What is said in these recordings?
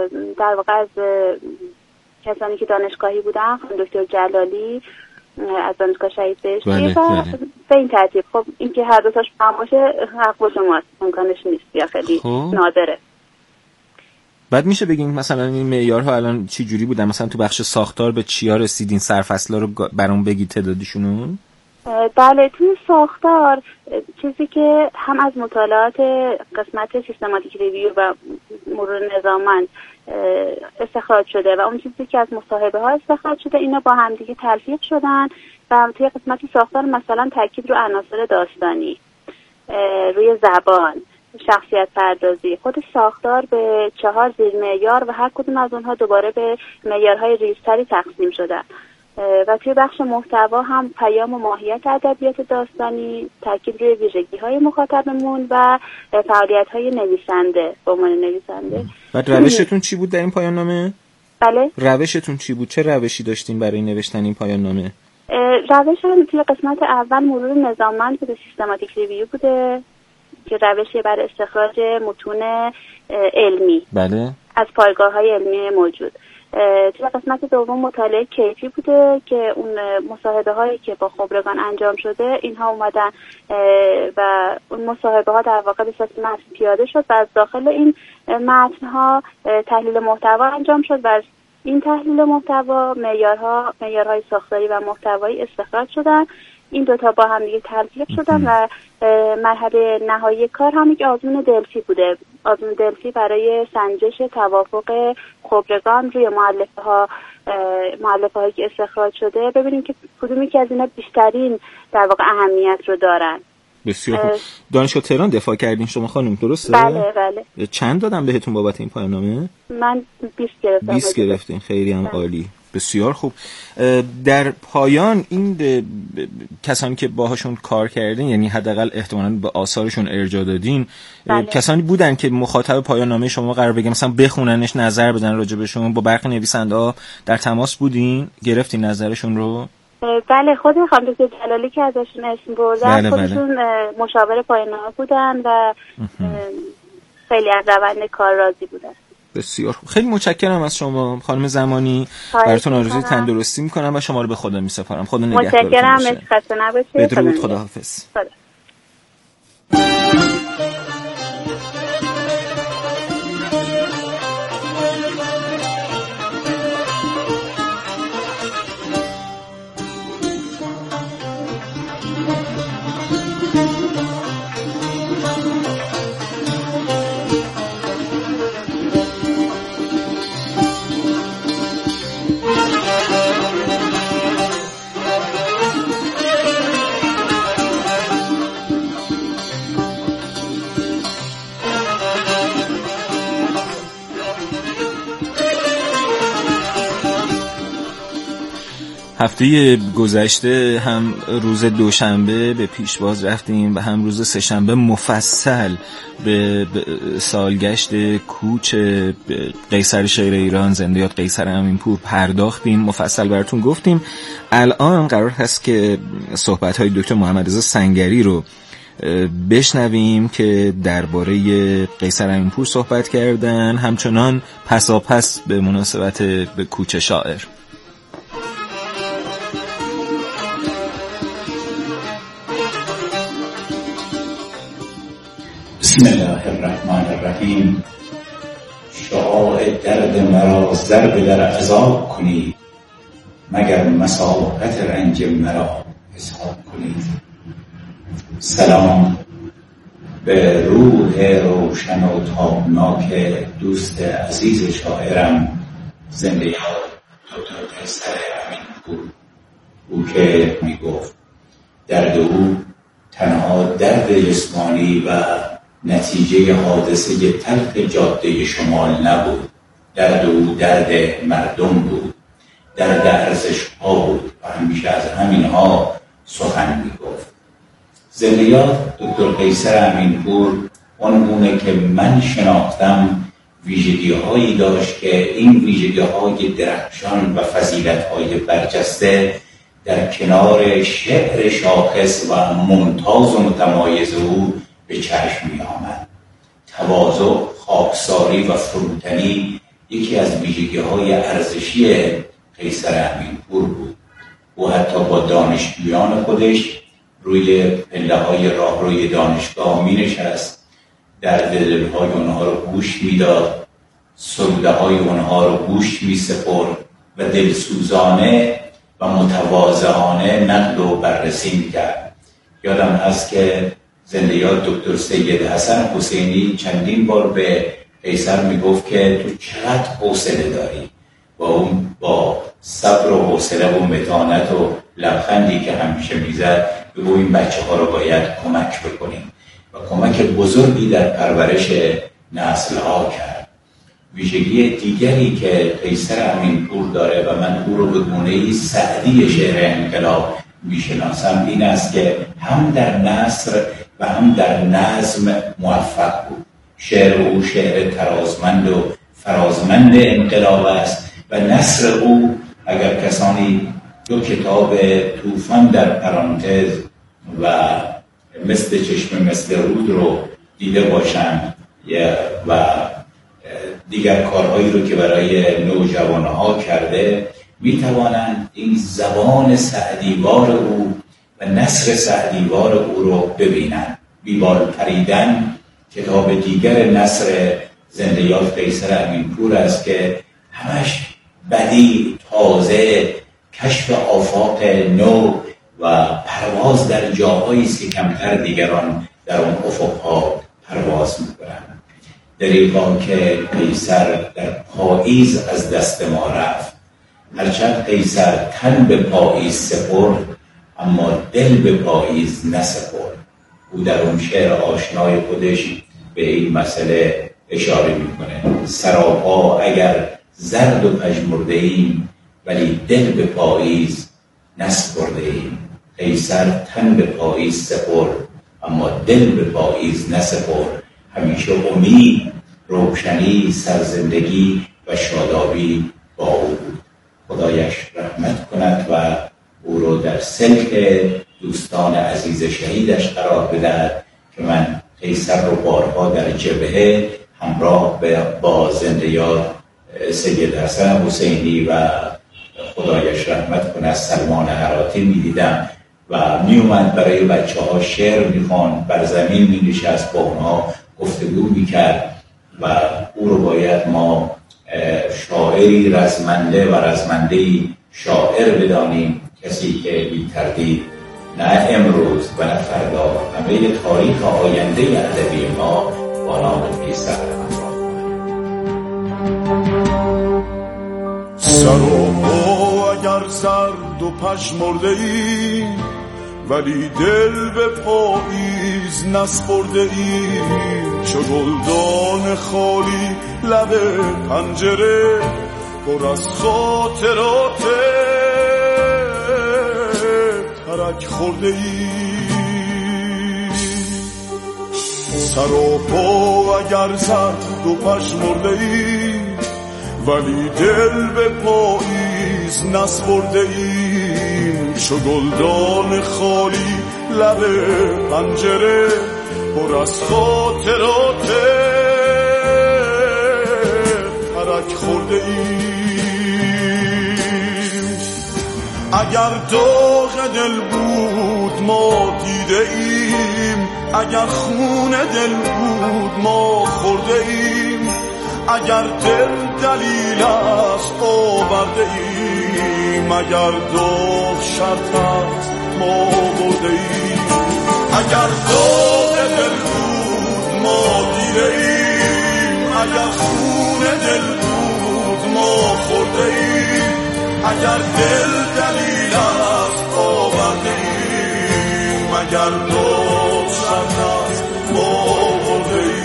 در واقع از کسانی که دانشگاهی بودن، خانم دکتر جلالی از دانشگاه شهید بهشتی و به این ترتیب. خب این که هر دو تاش هم باشه حق با شماست، امکانش نیست یا خیلی نادره. بعد میشه بگین مثلا این معیارها الان چی جوری بودن؟ مثلا تو بخش ساختار به چیا رسیدین؟ سرفصلا رو برام بگید تعدادشون. بله، توی ساختار چیزی که هم از مطالعات قسمت سیستماتیک ریویو و مرور نظاممند استخراج شده و اون چیزی که از مصاحبه ها استخراج شده، اینا با هم دیگه تلفیق شدن و توی قسمت ساختار مثلا تاکید رو عناصر داستانی، روی زبان، شخصیت پردازی، خود ساختار به 4 زیر معیار و هر کدوم از اونها دوباره به معیارهای ریزتری تقسیم شدن. و توی بخش محتوا هم پیام و ماهیت ادبیات داستانی، تاکید روی ویژگی‌های مخاطبمون و فعالیت‌های نویسنده به عنوان نویسنده. بعد روشتون چی بود در این پایان نامه؟ بله؟ روشتون چی بود؟ چه روشی داشتین برای نوشتن این پایان نامه؟ روش هم توی قسمت اول مرور نظاممند بوده، سیستماتیک ریویو بوده که روشی برای استخراج متون علمی. بله. از پایگاه‌های علمی موجود. توی قسمت دوم مطالعه کیفی بوده که اون مصاحبه هایی که با خبرگان انجام شده اینها اومدن و اون مصاحبه ها در واقع به صورت متن پیاده شد و از داخل این متن ها تحلیل محتوا انجام شد و از این تحلیل محتوا معیارهای ساختاری و محتوایی استخراج شدن. این دوتا با هم دیگه تلفیق شدن و مرحله نهایی کار هم یک آزمون دلفی بوده. آزمون دلفی برای سنجش توافق خبرگان روی مؤلفه‌هایی که استخراج شده، ببینیم که کدومی که از اینا بیشترین در واقع اهمیت رو دارن. بسیار خوب. دانشگاه تهران دفاع کردین شما خانم، درسته؟ بله. چند دادم بهتون بابت این پایان نامه؟ من 20 گرفتم. 20 گرفتین، خیلی هم عالی. بسیار خوب. در پایان این کسانی که باهاشون کار کردین، یعنی حداقل احتمالاً به آثارشون ارجاع دادین، کسانی بودن که مخاطب پایان نامه شما قرار بگیرن، مثلا بخوننش، نظر بدن راجع بهشون؟ با برخی نویسنده‌ها در تماس بودین، گرفتین نظرشون رو؟ بله، خود خانم دکتر جلالی که ازشون اسم بردن خودشون مشاور پایان نامه بودن و خیلی از روند کار راضی بودن. بسیار خوب. خیلی متشکرم از شما خانم زمانی. براتون آرزوی تندرستی میکنم و شما رو به خدا میسپارم. خدا نگهدارتون باشه. متشکرم. خسته نباشید. بدرود. خداحافظ. هفته گذشته هم روز دوشنبه به پیشواز رفتیم و هم روز سه‌شنبه مفصل به سالگشت کوچ قیصر شعر ایران زنده یاد قیصر امینپور پرداختیم، مفصل براتون گفتیم. الان قرار هست که صحبت‌های دکتر محمدرضا سنگری رو بشنویم که درباره قیصر امینپور صحبت کردن، همچنان پساپس به مناسبت به کوچ شاعر. بسم الله الرحمن الرحیم. شعاع درد مرا ضرب در عذاب کنید، مگر مساحت رنج مرا حساب کنید. سلام به روح روشن و تابناک دوست عزیز شاعرم زنده یاد دکتر قیصر امینپور. او که میگفت درد او تنها درد جسمانی و نتیجه حادثه تلخ جاده شمال نبود. درد او درد مردم بود، درد ارزش‌ها بود و همیشه از همینها سخن میگفت. زنده یاد دکتر قیصر امینپور آنگونه که من شناختم ویژگی‌هایی داشت که این ویژگی‌های درخشان و فضیلت‌های برجسته در کنار شعر شاخص و ممتاز و متمایز او به چشم می آمد. تواضع، خاکساری و فروتنی یکی از ویژگی‌های ارزشی قیصر امینپور بود. او حتی با دانشجویان خودش روی پله‌های راهروی دانشگاه می‌نشست، درد دل‌های اونها رو گوش می‌داد، سروده‌های اونها رو گوش می‌سپرد و دلسوزانه و متواضعانه نقد و بررسی می‌کرد. یادم هست که زنده یاد دکتر سید حسن حسینی چندین بار به قیصر میگفت که تو چقدر حوصله داری، و اون با صبر و حوصله و متانت و لبخندی که همیشه میزد بگو این بچه ها رو باید کمک بکنیم و کمک بزرگی در پرورش نسل ها کرد. ویژگی دیگری که قیصر امینپور داره و من او رو به گونه‌ای سعدی شعر انقلاب میشناسم این است که هم در نثر و هم در نظم موفق بود. شعر او شعر ترازمند و فرازمند انقلاب است و نثر او اگر کسانی دو کتاب طوفان در پرانتز و مثل چشم مثل رود رو دیده باشند و دیگر کارهایی رو که برای نوجوانها کرده میتوانند این زبان سعدیوار او و نثر سعدیوار او رو ببینند. بیبال پریدن کتاب دیگر نثر زنده یاد قیصر امینپور است که همش بدیع، تازه، کشف آفاق نو و پرواز در جاهایی است که کمتر دیگران در اون افقها پرواز میکنند. دریغا که قیصر در پاییز از دست ما رفت. هرچند قیصر تن به پاییز سپرد اما دل به پاییز نسپرد. او در اون شعر آشنای خودش به این مسئله اشاره میکنه. سراپا اگر زرد و پژمرده ایم ولی دل به پاییز نسپرده ایم. قیصر تن به پاییز سپرد اما دل به پاییز نسپرد. همیشه امید، روشنی، سرزندگی و شادابی با او بود. خدایش رحمت کند و او رو در سلک دوستان عزیز شهیدش قرار بدهد که من قیصر رو بارها در جبهه همراه با زنده یاد سید حسن حسینی و خدایش رحمت کند سلمان هراتی می‌دیدم و میومد برای بچه ها شعر میخوان، بر زمین مینشست با اونها گفتگو میکرد و او رو باید ما شاعری رزمنده و رزمندهی شاعر بدانیم، کسی که بی تردید نه امروز و نه فردا همه تاریخ آینده ادبی ما با نام قیصر سر و پا اگر زرد و پژمرده ای ولی دل به پاییز نسپرده ای، چو گلدان خالی لب پنجره پر از خاطرات ترک خورده ای. سر و پا اگر زرد و پژمرده ای ولی دل به پاییز نسپرده ایم، چو گلدان خالی لب پنجره پر از خاطرات ترک خورده ایم. اگر داغ دل بود ما دیده ایم، اگر خون دل بود ما خورده ایم، اگر دل دلیل است آورده ایم، اگر داغ شرط است ما برده ایم. اگر داغ دل بود ما دیده ایم، اگر خون دل بود ما خورده ایم، اگر دل دلیل است آورده ایم، اگر داغ شرط است ما برده ایم.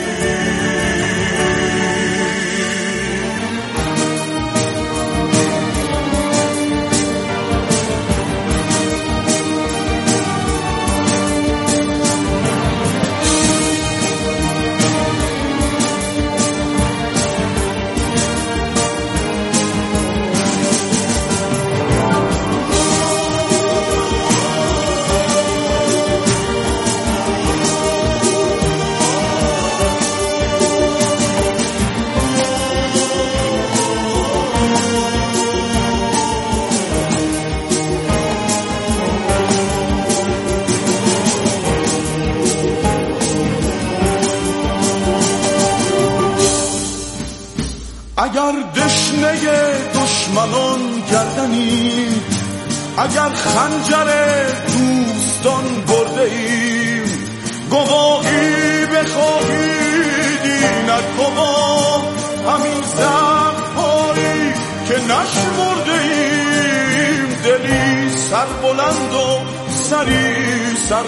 اگر دشنه دشمنان گردنی، اگر خنجر دوستان برده ایم، گواهی بخواهید اینک گواه همین زخم‌هایی که نشمرده ایم، دلی سر بلند و سری سر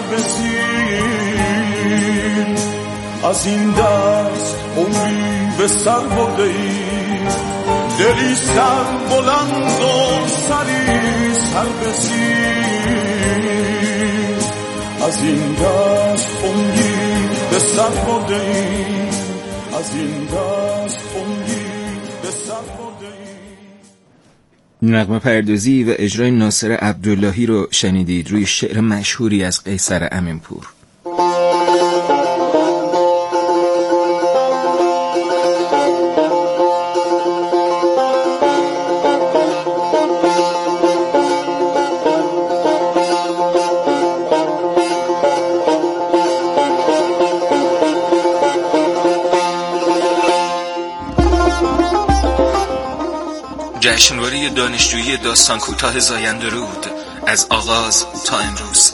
بزین، از این دست عمری به سر برده ایم، دلی سر بلند و سری سر بزین، از این دست عمری به سر برده ایم، از این دست عمری به سر برده ایم. نغمه پردازی و اجرای ناصر عبداللهی رو شنیدید روی شعر مشهوری از قیصر امینپور. جشنواره دانشجویی داستان کوتاه زاینده‌رود از آغاز تا امروز.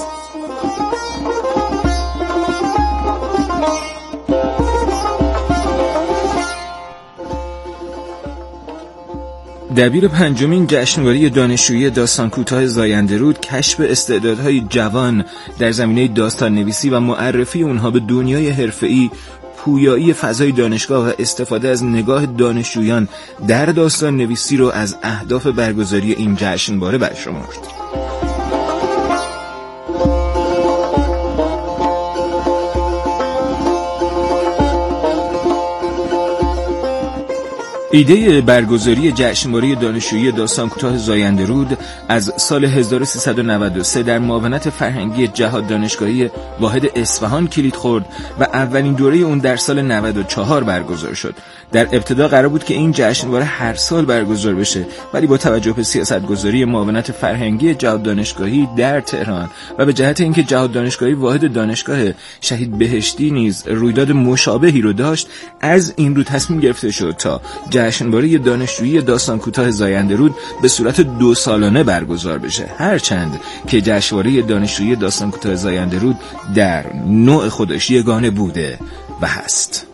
دبیر پنجمین جشنواره دانشجویی داستان کوتاه زاینده‌رود کشف استعدادهای جوان در زمینه داستان نویسی و معرفی اونها به دنیای حرفه‌ای، پویایی فضای دانشگاه و استفاده از نگاه دانشجویان در داستان نویسی رو از اهداف برگزاری این جشنواره برشمرد. ایده برگزاری جشنواره دانشجویی داستان کوتاه زاینده‌رود از سال 1393 در معاونت فرهنگی جهاد دانشگاهی واحد اصفهان کلید خورد و اولین دوره اون در سال 94 برگزار شد. در ابتدا قرار بود که این جشنواره هر سال برگزار بشه، ولی با توجه به سیاستگذاری معاونت فرهنگی جهاد دانشگاهی در تهران و به جهت اینکه جهاد دانشگاهی واحد دانشگاه شهید بهشتی نیز رویداد مشابهی رو داشت، از این رو تصمیم گرفته شد تا جشنواره دانشجویی داستان کوتاه زاینده‌رود به صورت 2 سالانه برگزار بشه، هرچند که جشنواره دانشجویی داستان کوتاه زاینده‌رود در نوع خودش یگانه بوده و هست.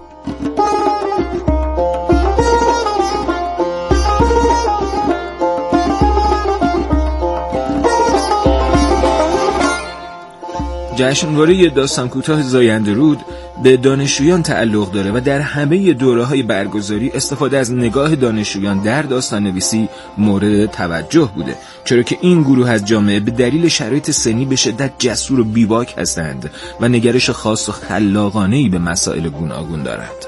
جشنواره داستان کوتاه زاینده‌رود به دانشجویان تعلق داره و در همه دوره‌های برگزاری استفاده از نگاه دانشجویان در داستان نویسی مورد توجه بوده، چرا که این گروه از جامعه به دلیل شرایط سنی به شدت جسور و بیباک هستند و نگرش خاص و خلاقانه‌ای به مسائل گوناگون دارند.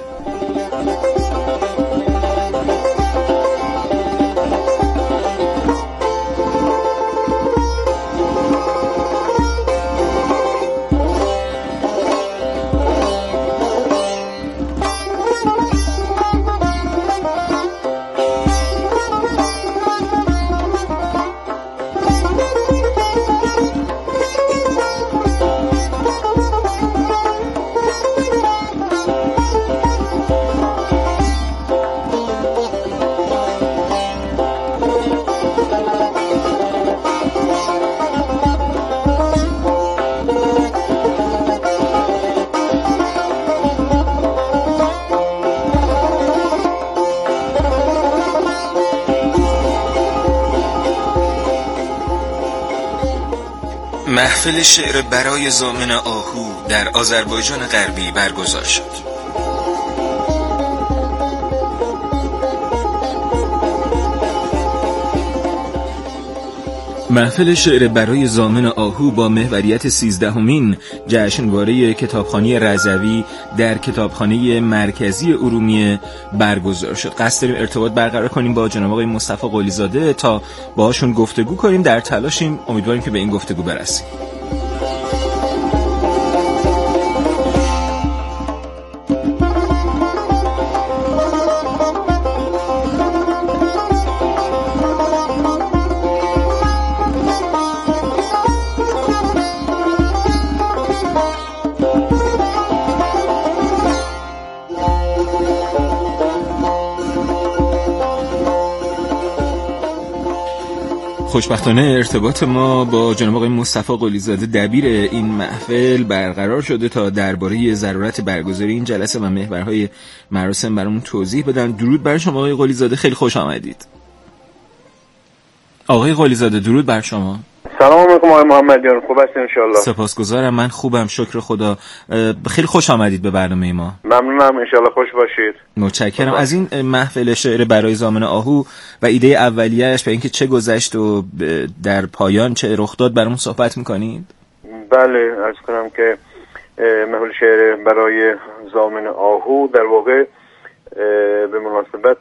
محفل شعر برای ضامن آهو در آذربایجان غربی برگزار شد. محفل شعر برای ضامن آهو با محوریت 13مین جشنواره کتابخوانی رضوی در کتابخانه مرکزی ارومیه برگزار شد. قصد داریم ارتباط برقرار کنیم با جناب آقای مصطفی قلی‌زاده تا باهاشون گفتگو کنیم. در تلاشیم، امیدواریم که به این گفتگو برسیم. خوشبختانه ارتباط ما با جناب آقای مصطفی قلی‌زاده دبیر این محفل برقرار شده تا درباره ضرورت برگزاری این جلسه و محورهای مراسم برامون توضیح بدن. درود بر شما آقای قلی‌زاده، خیلی خوش آمدید. آقای قلی‌زاده درود بر شما. سلام علیکم آقای محمدیان، خوب هستین ان شاء الله؟ سپاسگزارم، من خوبم شکر خدا. خیلی خوش آمدید به برنامه ما. ممنونم، ان شاء الله خوش باشید. متشکرم. از این محفل شعر برای ضامن آهو و ایده اولیه‌اش و اینکه چه گذشت و در پایان چه رخ داد برامون صحبت می‌کنید؟ بله، عرض کنم که محفل شعر برای ضامن آهو در واقع به مناسبت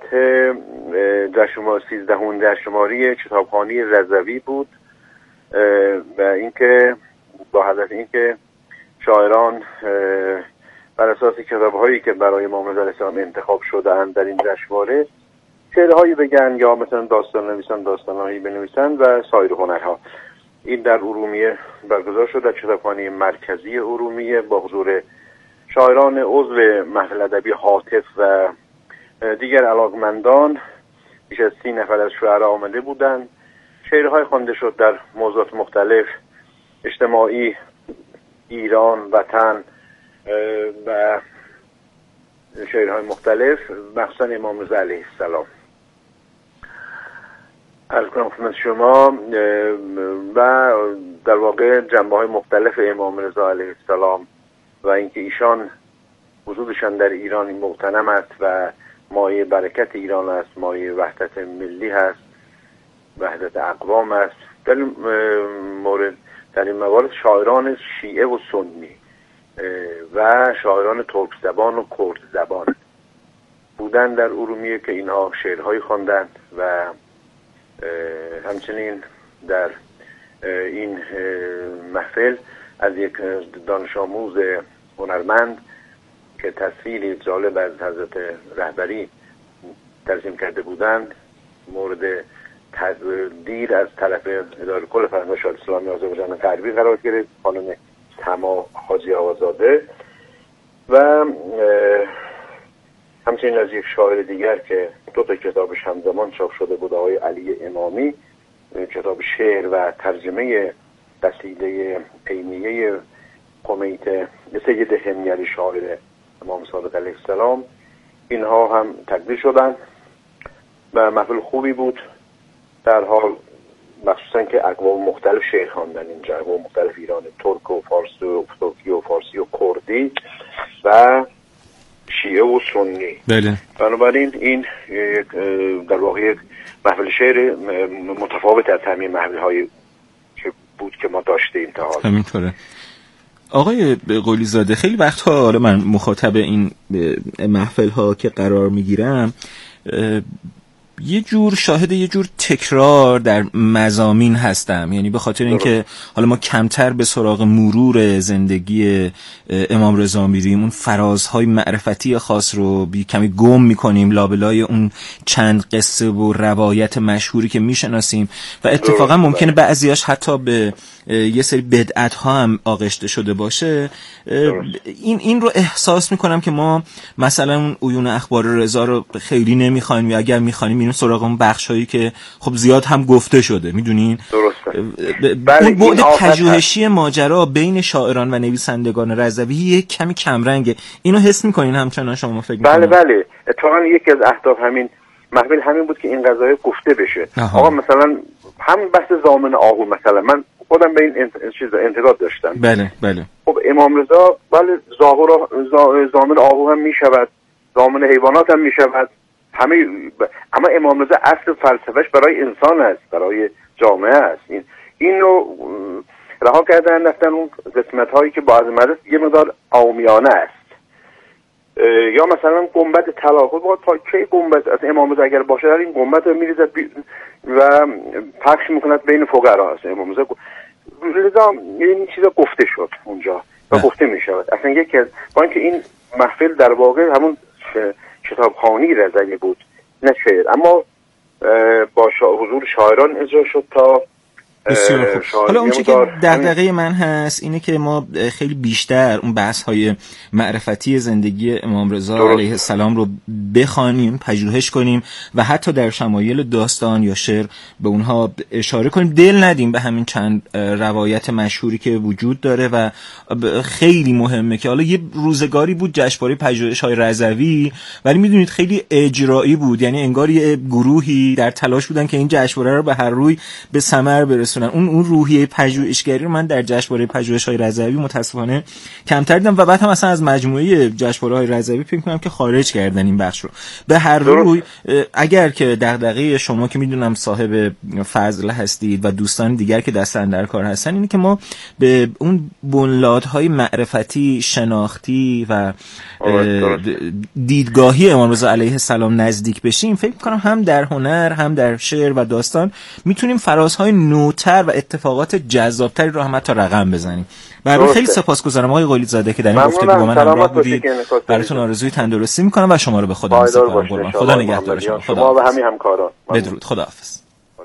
13 جشنواره کتابخوانی رضوی بود و اینکه با هدف اینکه شاعران بر اساس کتاب‌هایی که برای امام رضا علیه السلام انتخاب شده‌اند در این جشنواره شعرهایی بگن یا مثلا داستان نویسن، داستان‌هایی بنویسن و سایر هنرها. این در ارومیه برگزار شد، در کتابخانه مرکزی ارومیه با حضور شاعران عضو محفل ادبی هاتف و دیگر علاقمندان. بیش از 30 نفر از شاعران آمده بودند. شعرهای خوانده شد در موضوعات مختلف، اجتماعی، ایران، وطن و شعرهای مختلف، مخصوصا امام رضا علیه السلام. عرض کنم خدمت شما و در واقع جنبه‌های مختلف امام رضا علیه السلام و اینکه ایشان وجودشان در ایران مغتنم است و مایه برکت ایران است، مایه وحدت ملی هست، وحدت اقوام است. در این موارد شاعران شیعه و سنی و شاعران ترک زبان و کرد زبان بودن در ارومیه که اینها شعرهایی خواندند و همچنین در این محفل از یک دانش آموز هنرمند که تصویری جالب از حضرت رهبری ترجمه کرده بودند مورد تقدیر از طرف اداره کل فرهنگ شاه اسلامی آذربایجان غربی قرار گرفت، خانم تما حاجی آقازاده، و همچنین از یک شاعر دیگر که 2 کتابش همزمان چاپ شده بود، آقای علی امامی، کتاب شعر و ترجمه قصیده عینیه قمیت سید حمیری شاعر امام صادق علیه السلام. اینها هم تقدیر شدند و محفل خوبی بود. در حال مخصوصا که اقوام مختلف شعر خواندن اینجا، اقوام مختلف ایران، ترک و فارسی و ترکی و فارسی و کردی و شیعه و سنی. بله. بنابراین این در واقع یک محفل شعر متفاوت از همین محفل‌های که بود که ما داشتیم تا حالا. همینطوره. آقای قلی‌زاده، خیلی وقتها حالا من مخاطب این محفل ها که قرار میگیرم یه جور شاهد یه جور تکرار در مضامین هستم، یعنی به خاطر اینکه حالا ما کمتر به سراغ مرور زندگی امام رضا میریم، اون فرازهای معرفتی خاص رو کمی گم میکنیم لابلای اون چند قصه و روایت مشهوری که میشناسیم و اتفاقا ممکنه بعضیاش حتی به یه سری بدعت ها هم آغشته شده باشه. این رو احساس میکنم که ما مثلا اون عیون اخبار رضا رو خیلی نمیخوایم یا اگر میخوایم این سراغ اون بخشایی که خب زیاد هم گفته شده، میدونین؟ درسته. اون بعد پژوهشی ماجرا بین شاعران و نویسندگان رضوی یک کمی کمرنگه. اینو حس میکنین همچنان شما فکر میکنین؟ بله. اتفاقا یکی از اهداف همین محفل همین بود که این قضايا گفته بشه. آقا مثلا همین بحث ضامن آهو، مثلا من خودم به این چیز انتقاد داشتم. بله. خب امام رضا بله ضامن آهو هم میشود، ضامن حیوانات هم میشود، اما امام رضا اصل فلسفهش برای انسان است، برای جامعه است. اینو رها کردن، رفتن اون قسمت هایی که با عظمت یه مقدار عامیانه است. یا مثلا گنبد طلا، خب تا کی گنبد از امام رضا اگر باشه، در این گنبد رو میریزد و پخش میکند بین فقرا است. امام رضا لذا این چیزا گفته شد اونجا و گفته میشود. اصلا یکی از با اینکه این محفل در واقع همون کتابخوانی رضوی بود نه شعر، اما با حضور شاعران اجرا شد تا بسیار خوب. حالا اون چه که دغدغه من هست اینه که ما خیلی بیشتر اون بحث های معرفتی زندگی امام رضا علیه السلام رو بخوانیم، پژوهش کنیم و حتی در شمایل داستان یا شعر به اونها اشاره کنیم، دل ندیم به همین چند روایت مشهوری که وجود داره و خیلی مهمه که حالا یه روزگاری بود جشنواره پژوهش‌های رضوی، ولی میدونید خیلی اجرایی بود، یعنی انگار یه گروهی در تلاش بودن که این جشنواره رو به هر روی به ثمر برسونن. اون روحیه پژوهشگری رو من در جشنواره پژوهش‌های رضوی متاسفانه کمتر دیدم و بعد هم اصلا از مجموعه جشنواره‌های رضوی فکر می‌کنم که خارج کردن این بخش رو. به هر روی اگر که دغدغه شما که میدونم صاحب فضل هستید و دوستان دیگر که دست اندر کار هستن اینه که ما به اون بنیادهای معرفتی، شناختی و دیدگاهی امام رضا علیه السلام نزدیک بشیم، فکر می‌کنم هم در هنر هم در شعر و داستان میتونیم فرازهای نوتر و اتفاقات جذابتری رو هم حتی رقم بزنیم. برای خیلی سپاسگزارم آقای قلی‌زاده زاده که در این گفتگو با من همراه بودید. براتون آرزوی تندرستی میکنم و شما رو به خدا میسپارم. خدا نگهدار شما. شما و همین همکاران. بدرود. خداحافظ.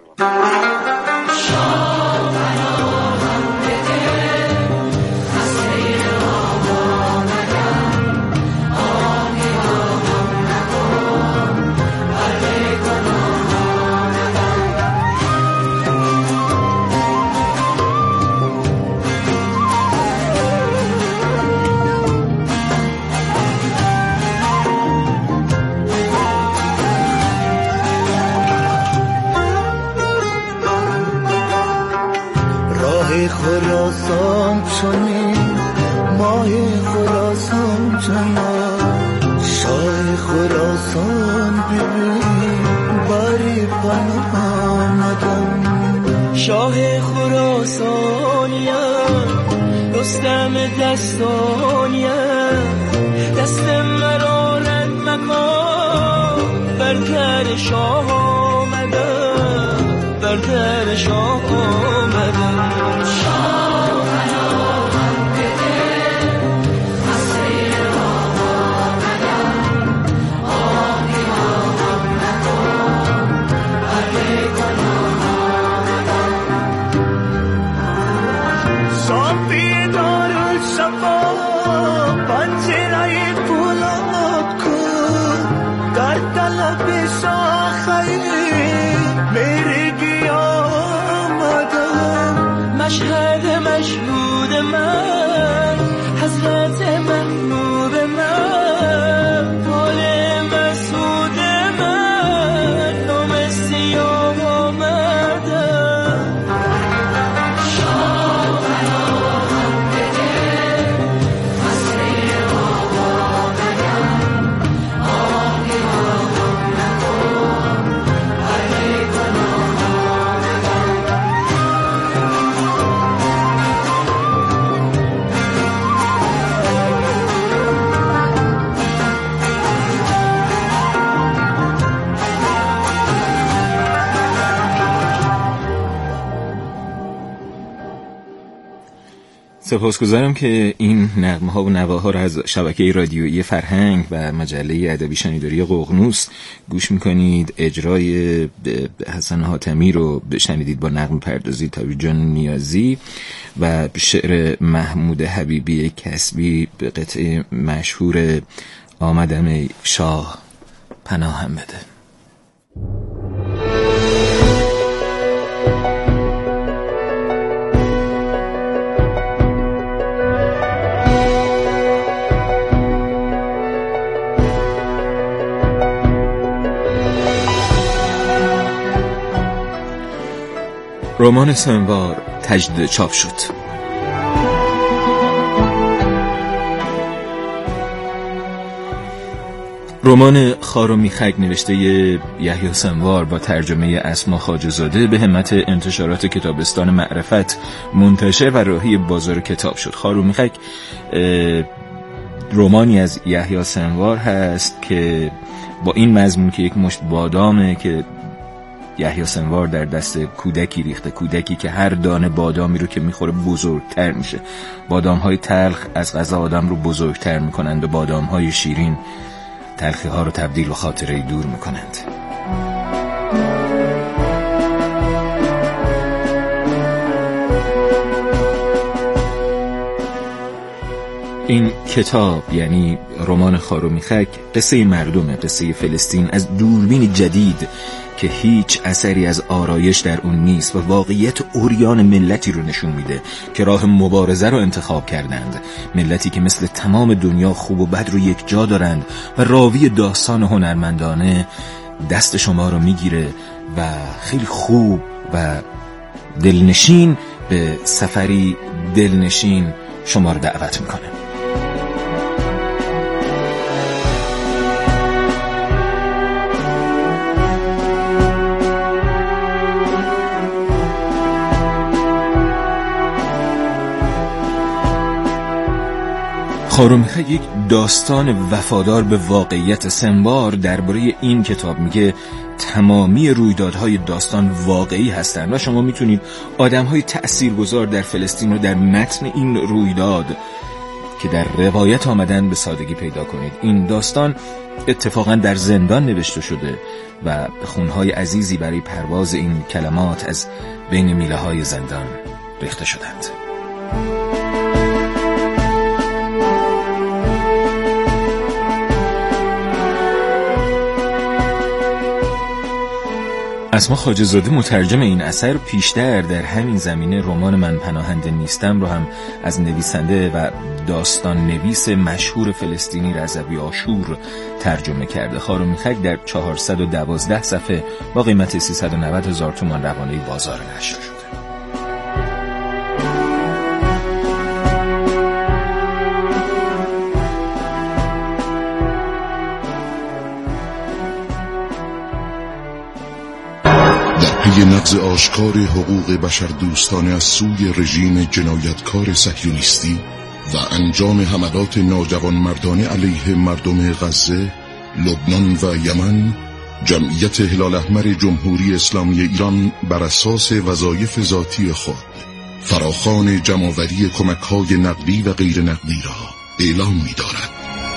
خراسان چنین ماه خراسان چنین شاه خراسان ببین باری پناه آمدم شاه خراسانیم رستم دستانیم دست مرارت مکان بر در شاه آمدم بر در شاه آمدم مشهد مشهود من حضرت محمود من پال مسعود من نام سیاه آمدم شاه برام بده قصه آمدم آهی آمدم نکن علی کنم سپاسگزارم که این نغمه‌ها و نواها رو از شبکه رادیویی فرهنگ و مجله ادبی شنیداری ققنوس گوش میکنید. اجرای حسن حاتمی رو شنیدید با نغمه پردازی تابی جان نیازی و شعر محمود حبیبی کسبی به قطعه مشهور آمدم ای شاه پناهم بده. رمان سنوار تجدید چاپ شد. رمان خار و میخک نوشته یحیی سنوار با ترجمه اسما خواجه‌زاده به همت انتشارات کتابستان معرفت منتشر و راهی بازار کتاب شد. خار و میخک رمانی از یحیی سنوار هست که با این مضمون که یک مشت بادامه که یحیی سنوار در دست کودکی ریخته، کودکی که هر دانه بادامی رو که میخوره بزرگتر میشه. بادام‌های تلخ از غذا آدم رو بزرگتر میکنند و بادام‌های شیرین تلخی ها رو تبدیل به خاطره دور میکنند. کتاب یعنی رمان خار و میخک قصه مردم، قصه فلسطین از دوربین جدید که هیچ اثری از آرایش در اون نیست و واقعیت عریان ملتی رو نشون میده که راه مبارزه رو انتخاب کردند، ملتی که مثل تمام دنیا خوب و بد رو یک جا دارند و راوی داستان هنرمندانه دست شما رو میگیره و خیلی خوب و دلنشین به سفری دلنشین شما رو دعوت میکنه. خار و میخک یک داستان وفادار به واقعیت. سنبار درباره این کتاب میگه تمامی رویدادهای داستان واقعی هستند و شما میتونید آدمهای تأثیرگذار در فلسطین رو در متن این رویداد که در روایت آمدن به سادگی پیدا کنید. این داستان اتفاقا در زندان نوشته شده و خونهای عزیزی برای پرواز این کلمات از بین میله های زندان ریخته شدند. اسما خواجه‌زاده مترجم این اثر پیشتر در همین زمینه رمان من پناهنده نیستم رو هم از نویسنده و داستان نویس مشهور فلسطینی رضوی عاشور ترجمه کرده. خار و میخک در 412 صفحه با قیمت 390,000 تومان روانه بازار نشر شده. پی نقض آشکار حقوق بشر دوستانه از سوی رژیم جنایتکار صهیونیستی و انجام حملات ناجوانمردانه علیه مردم غزه، لبنان و یمن، جمعیت هلال احمر جمهوری اسلامی ایران بر اساس وظایف ذاتی خود فراخوان جمع‌آوری کمک‌های نقدی و غیر نقدی را اعلام می‌دارد.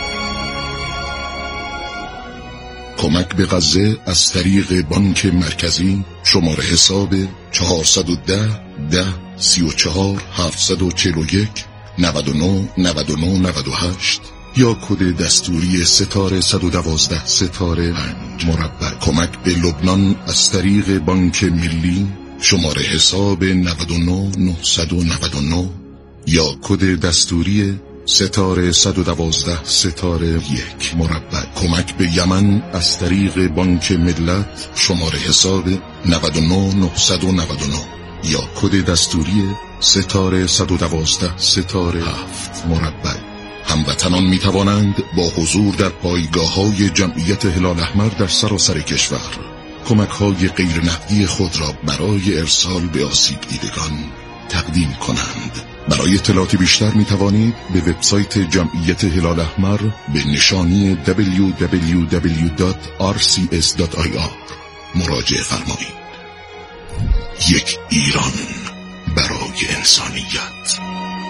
کمک به غزه از طریق بانک مرکزی شماره حساب 410 10 34 741 99 99 98 یا کد دستوری ستاره 112 ستاره 5 مربع. کمک به لبنان از طریق بانک ملی شماره حساب 99 999 یا کد دستوری ستاره 112 ستاره 1 مربع. کمک به یمن از طریق بانک ملت شماره حساب 99 999 یا کد دستوری ستاره 112 ستاره 7 مربع. هموطنان می توانند با حضور در پایگاه‌های جمعیت هلال احمر در سراسر کشور کمک‌های غیر نقدی خود را برای ارسال به آسیب دیدگان تقدیم کنند. برای اطلاعات بیشتر می توانید به وبسایت جمعیت هلال احمر به نشانی www.rcs.ir مراجعه فرمایید. یک ایران برای انسانیت.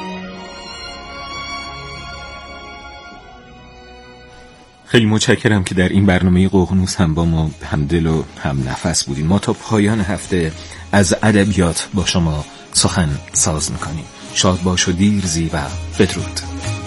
خیلی متشکرم که در این برنامه ققنوس هم با ما همدل و هم نفس بودیم. ما تا پایان هفته از ادبیات با شما سخن ساز میکنیم. شاد باش و دیرزی و بدرود.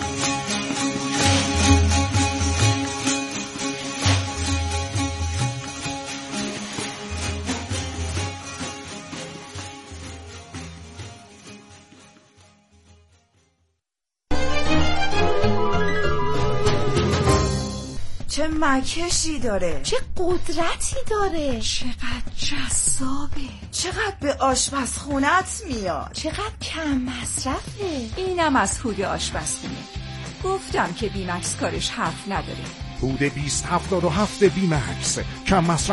چه مکشی داره، چه قدرتی داره، چقدر جذابه، چقدر به آشپزخونت میاد، چقدر کم مصرفه. اینم از هود آشپزخونه. گفتم که بیمکس کارش حرف نداره. هود 2077 بیمکس کم مصرف